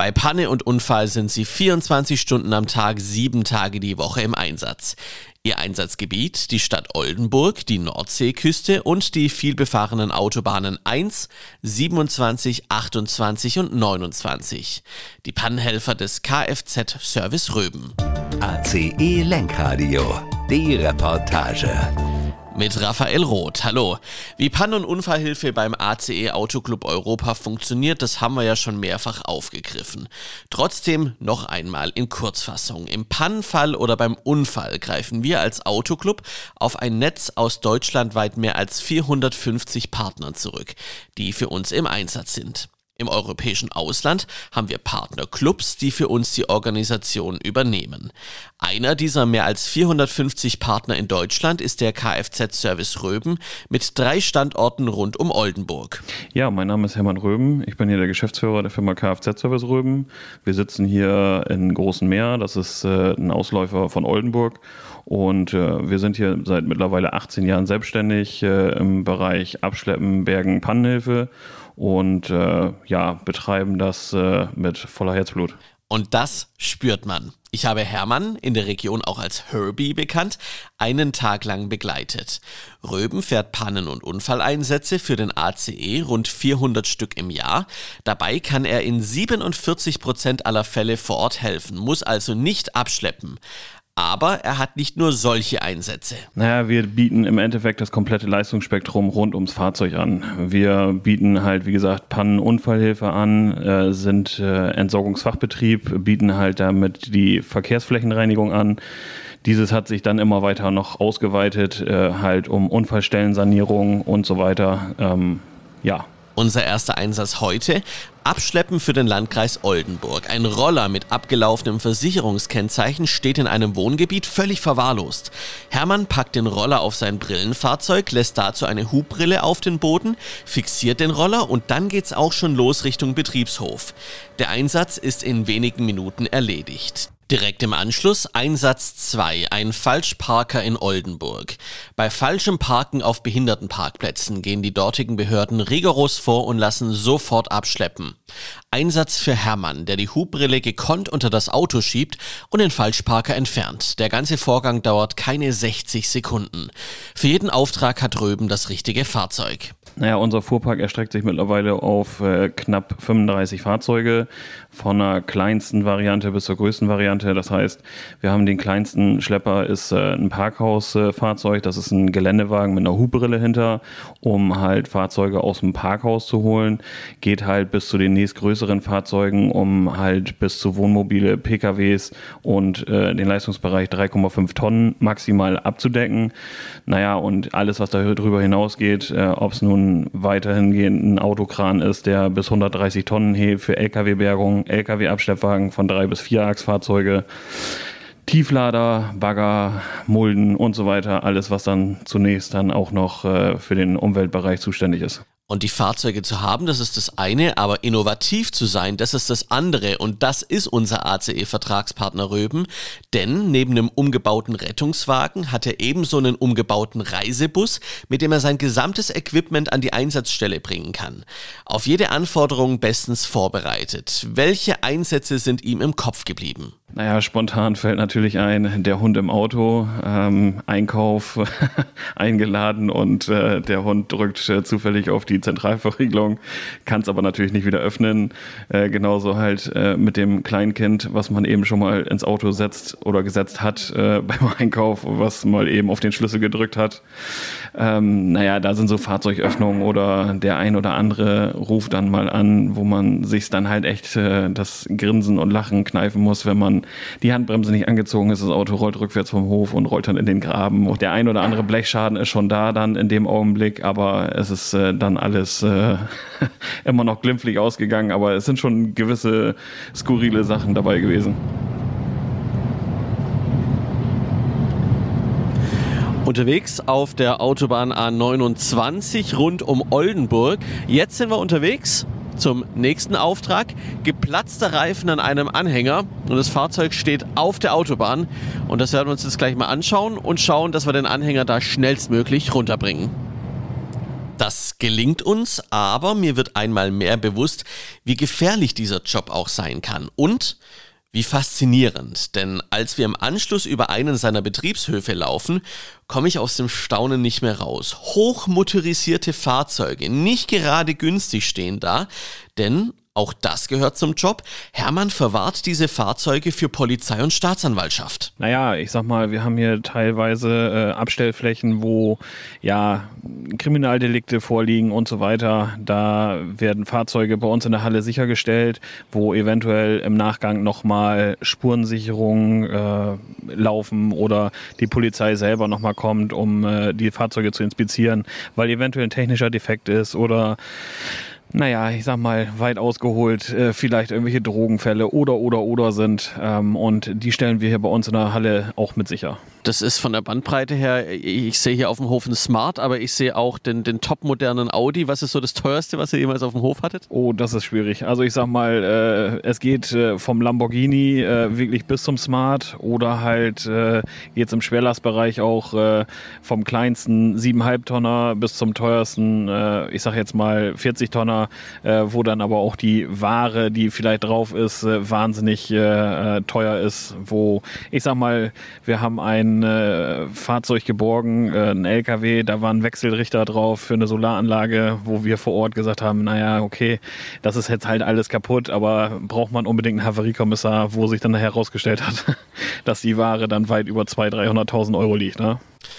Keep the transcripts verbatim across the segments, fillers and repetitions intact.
Bei Panne und Unfall sind sie vierundzwanzig Stunden am Tag, sieben Tage die Woche im Einsatz. Ihr Einsatzgebiet, die Stadt Oldenburg, die Nordseeküste und die vielbefahrenen Autobahnen eins, siebenundzwanzig, achtundzwanzig und neunundzwanzig. Die Pannenhelfer des Kfz-Service Röben. A C E Lenkradio, die Reportage. Mit Raphael Roth. Hallo. Wie Pannen- und Unfallhilfe beim A C E Autoclub Europa funktioniert, das haben wir ja schon mehrfach aufgegriffen. Trotzdem noch einmal in Kurzfassung. Im Pannenfall oder beim Unfall greifen wir als Autoclub auf ein Netz aus deutschlandweit mehr als vierhundertfünfzig Partnern zurück, die für uns im Einsatz sind. Im europäischen Ausland haben wir Partnerclubs, die für uns die Organisation übernehmen. Einer dieser mehr als vierhundertfünfzig Partner in Deutschland ist der Kfz-Service Röben mit drei Standorten rund um Oldenburg. Ja, mein Name ist Hermann Röben. Ich bin hier der Geschäftsführer der Firma Kfz-Service Röben. Wir sitzen hier in Großen Meer. Das ist äh, ein Ausläufer von Oldenburg. Und äh, wir sind hier seit mittlerweile achtzehn Jahren selbstständig äh, im Bereich Abschleppen, Bergen, Pannenhilfe und äh, ja, betreiben das äh, mit voller Herzblut. Und das spürt man. Ich habe Hermann, in der Region auch als Herbie bekannt, einen Tag lang begleitet. Röben fährt Pannen- und Unfalleinsätze für den A C E, rund vierhundert Stück im Jahr. Dabei kann er in siebenundvierzig Prozent aller Fälle vor Ort helfen, muss also nicht abschleppen. Aber er hat nicht nur solche Einsätze. Naja, wir bieten im Endeffekt das komplette Leistungsspektrum rund ums Fahrzeug an. Wir bieten halt, wie gesagt, Pannen-Unfallhilfe an, äh, sind äh, Entsorgungsfachbetrieb, bieten halt damit die Verkehrsflächenreinigung an. Dieses hat sich dann immer weiter noch ausgeweitet, äh, halt um Unfallstellensanierung und so weiter. Ähm, ja. Unser erster Einsatz heute: Abschleppen für den Landkreis Oldenburg. Ein Roller mit abgelaufenem Versicherungskennzeichen steht in einem Wohngebiet völlig verwahrlost. Hermann packt den Roller auf sein Brillenfahrzeug, lässt dazu eine Hubbrille auf den Boden, fixiert den Roller und dann geht's auch schon los Richtung Betriebshof. Der Einsatz ist in wenigen Minuten erledigt. Direkt im Anschluss Einsatz zwei, ein Falschparker in Oldenburg. Bei falschem Parken auf Behindertenparkplätzen gehen die dortigen Behörden rigoros vor und lassen sofort abschleppen. Einsatz für Hermann, der die Hubbrille gekonnt unter das Auto schiebt und den Falschparker entfernt. Der ganze Vorgang dauert keine sechzig Sekunden. Für jeden Auftrag hat Röben das richtige Fahrzeug. Naja, unser Fuhrpark erstreckt sich mittlerweile auf äh, knapp fünfunddreißig Fahrzeuge, von der kleinsten Variante bis zur größten Variante. Das heißt, wir haben den kleinsten Schlepper, ist äh, ein Parkhausfahrzeug, äh, das ist ein Geländewagen mit einer Hubbrille hinter, um halt Fahrzeuge aus dem Parkhaus zu holen. Geht halt bis zu den nächstgrößeren Fahrzeugen, um halt bis zu Wohnmobile, P K Ws und äh, den Leistungsbereich drei Komma fünf Tonnen maximal abzudecken. Naja, und alles, was darüber hinausgeht, äh, ob es nun weiterhin gehend ein Autokran ist, der bis hundertdreißig Tonnen hebt für L K W-Bergung, L K W-Abschleppwagen von drei bis vier Achsfahrzeuge, Tieflader, Bagger, Mulden und so weiter. Alles, was dann zunächst dann auch noch äh, für den Umweltbereich zuständig ist. Und die Fahrzeuge zu haben, das ist das eine, aber innovativ zu sein, das ist das andere. Und das ist unser A C E-Vertragspartner Röben, denn neben dem umgebauten Rettungswagen hat er ebenso einen umgebauten Reisebus, mit dem er sein gesamtes Equipment an die Einsatzstelle bringen kann. Auf jede Anforderung bestens vorbereitet. Welche Einsätze sind ihm im Kopf geblieben? Naja, spontan fällt natürlich ein, der Hund im Auto, ähm, Einkauf eingeladen und äh, der Hund drückt äh, zufällig auf die Zentralverriegelung, kann es aber natürlich nicht wieder öffnen. Äh, genauso halt äh, mit dem Kleinkind, was man eben schon mal ins Auto setzt oder gesetzt hat äh, beim Einkauf, was mal eben auf den Schlüssel gedrückt hat. Ähm, naja, da sind so Fahrzeugöffnungen oder der ein oder andere ruft dann mal an, wo man sich dann halt echt äh, das Grinsen und Lachen kneifen muss, wenn man die Handbremse nicht angezogen ist, das Auto rollt rückwärts vom Hof und rollt dann in den Graben. Und der ein oder andere Blechschaden ist schon da dann in dem Augenblick, aber es ist äh, dann alles äh, immer noch glimpflich ausgegangen, aber es sind schon gewisse skurrile Sachen dabei gewesen. Unterwegs auf der Autobahn A neunundzwanzig rund um Oldenburg. Jetzt sind wir unterwegs zum nächsten Auftrag. Geplatzter Reifen an einem Anhänger und das Fahrzeug steht auf der Autobahn. Und das werden wir uns jetzt gleich mal anschauen und schauen, dass wir den Anhänger da schnellstmöglich runterbringen. Das gelingt uns, aber mir wird einmal mehr bewusst, wie gefährlich dieser Job auch sein kann und wie faszinierend. Denn als wir im Anschluss über einen seiner Betriebshöfe laufen, komme ich aus dem Staunen nicht mehr raus. Hochmotorisierte Fahrzeuge, nicht gerade günstig stehen da, denn auch das gehört zum Job. Hermann verwahrt diese Fahrzeuge für Polizei und Staatsanwaltschaft. Naja, ich sag mal, wir haben hier teilweise äh, Abstellflächen, wo ja Kriminaldelikte vorliegen und so weiter. Da werden Fahrzeuge bei uns in der Halle sichergestellt, wo eventuell im Nachgang nochmal Spurensicherungen äh, laufen oder die Polizei selber nochmal kommt, um äh, die Fahrzeuge zu inspizieren, weil eventuell ein technischer Defekt ist oder naja, ich sag mal, weit ausgeholt, äh, vielleicht irgendwelche Drogenfälle oder, oder, oder sind. Ähm, und die stellen wir hier bei uns in der Halle auch mit sicher. Das ist von der Bandbreite her, ich sehe hier auf dem Hof einen Smart, aber ich sehe auch den, den topmodernen Audi. Was ist so das teuerste, was ihr jemals auf dem Hof hattet? Oh, das ist schwierig. Also ich sag mal, äh, es geht äh, vom Lamborghini äh, wirklich bis zum Smart oder halt äh, jetzt im Schwerlastbereich auch äh, vom kleinsten siebeneinhalb Tonner bis zum teuersten, äh, ich sag jetzt mal vierzig Tonner, äh, wo dann aber auch die Ware, die vielleicht drauf ist, äh, wahnsinnig äh, teuer ist, wo ich sag mal, wir haben ein ein äh, Fahrzeug geborgen, äh, ein L K W, da war ein Wechselrichter drauf für eine Solaranlage, wo wir vor Ort gesagt haben, naja, okay, das ist jetzt halt alles kaputt, aber braucht man unbedingt einen Havariekommissar, wo sich dann herausgestellt hat, dass die Ware dann weit über zweihunderttausend, dreihunderttausend Euro liegt, ne?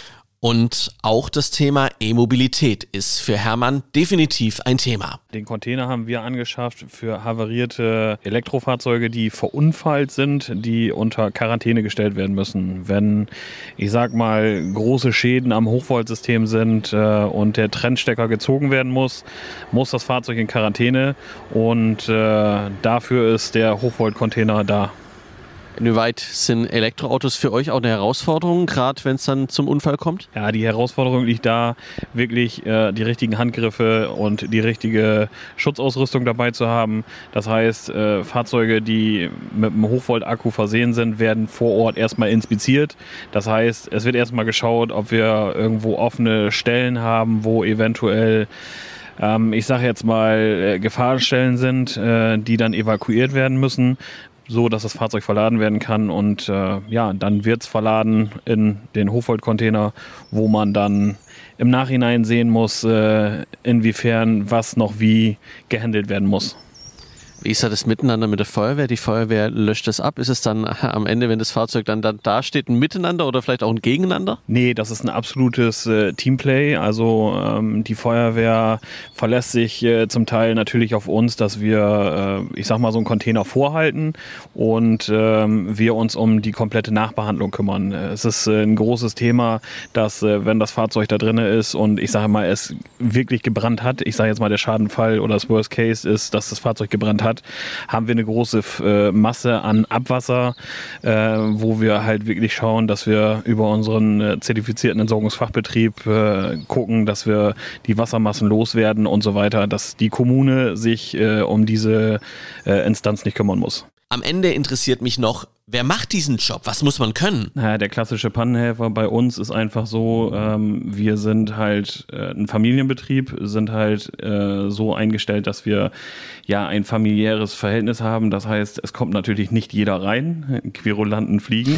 Und auch das Thema E-Mobilität ist für Hermann definitiv ein Thema. Den Container haben wir angeschafft für havarierte Elektrofahrzeuge, die verunfallt sind, die unter Quarantäne gestellt werden müssen. Wenn, ich sag mal, große Schäden am Hochvoltsystem sind äh, und der Trennstecker gezogen werden muss, muss das Fahrzeug in Quarantäne und äh, dafür ist der Hochvolt-Container da. Inwieweit sind Elektroautos für euch auch eine Herausforderung, gerade wenn es dann zum Unfall kommt? Ja, die Herausforderung liegt da, wirklich äh, die richtigen Handgriffe und die richtige Schutzausrüstung dabei zu haben. Das heißt, äh, Fahrzeuge, die mit einem Hochvolt-Akku versehen sind, werden vor Ort erstmal inspiziert. Das heißt, es wird erstmal geschaut, ob wir irgendwo offene Stellen haben, wo eventuell ähm, ich sage jetzt mal, äh, Gefahrenstellen sind, äh, die dann evakuiert werden müssen, so dass das Fahrzeug verladen werden kann und äh, ja, dann wird es verladen in den Hochvolt-Container, wo man dann im Nachhinein sehen muss, äh, inwiefern was noch wie gehandelt werden muss. Wie ist da das Miteinander mit der Feuerwehr? Die Feuerwehr löscht das ab. Ist es dann am Ende, wenn das Fahrzeug dann, dann da steht, ein Miteinander oder vielleicht auch ein Gegeneinander? Nee, das ist ein absolutes äh, Teamplay. Also ähm, die Feuerwehr verlässt sich äh, zum Teil natürlich auf uns, dass wir, äh, ich sag mal, so einen Container vorhalten und ähm, wir uns um die komplette Nachbehandlung kümmern. Es ist äh, ein großes Thema, dass äh, wenn das Fahrzeug da drin ist und ich sage mal, es wirklich gebrannt hat, ich sage jetzt mal, der Schadenfall oder das Worst Case ist, dass das Fahrzeug gebrannt hat, haben wir eine große äh, Masse an Abwasser, äh, wo wir halt wirklich schauen, dass wir über unseren äh, zertifizierten Entsorgungsfachbetrieb äh, gucken, dass wir die Wassermassen loswerden und so weiter, dass die Kommune sich äh, um diese äh, Instanz nicht kümmern muss. Am Ende interessiert mich noch, wer macht diesen Job? Was muss man können? Naja, der klassische Pannenhelfer bei uns ist einfach so, ähm, wir sind halt äh, ein Familienbetrieb, sind halt äh, so eingestellt, dass wir ja ein familiäres Verhältnis haben. Das heißt, es kommt natürlich nicht jeder rein, Querulanten fliegen.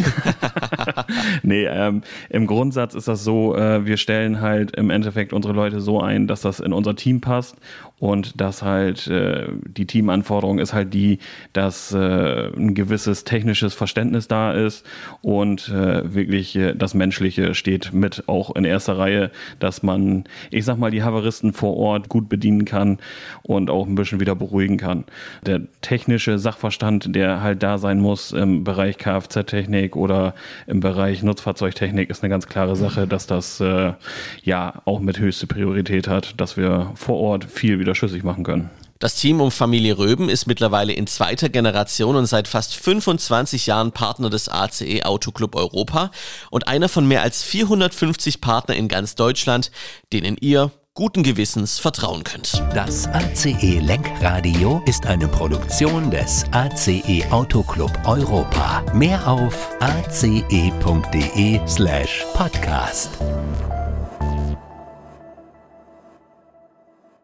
nee, ähm, im Grundsatz ist das so, äh, wir stellen halt im Endeffekt unsere Leute so ein, dass das in unser Team passt und dass halt äh, die Teamanforderung ist halt die, dass äh, ein gewisses technisches Verständnis da ist und äh, wirklich äh, das Menschliche steht mit auch in erster Reihe, dass man, ich sag mal, die Havaristen vor Ort gut bedienen kann und auch ein bisschen wieder beruhigen kann. Der technische Sachverstand, der halt da sein muss im Bereich Kfz-Technik oder im Bereich Nutzfahrzeugtechnik, ist eine ganz klare Sache, dass das äh, ja auch mit höchste Priorität hat, dass wir vor Ort viel wieder schlüssig machen können. Das Team um Familie Röben ist mittlerweile in zweiter Generation und seit fast fünfundzwanzig Jahren Partner des A C E Auto Club Europa und einer von mehr als vierhundertfünfzig Partnern in ganz Deutschland, denen ihr guten Gewissens vertrauen könnt. Das A C E Lenkradio ist eine Produktion des A C E Auto Club Europa. Mehr auf a c e punkt d e slash podcast.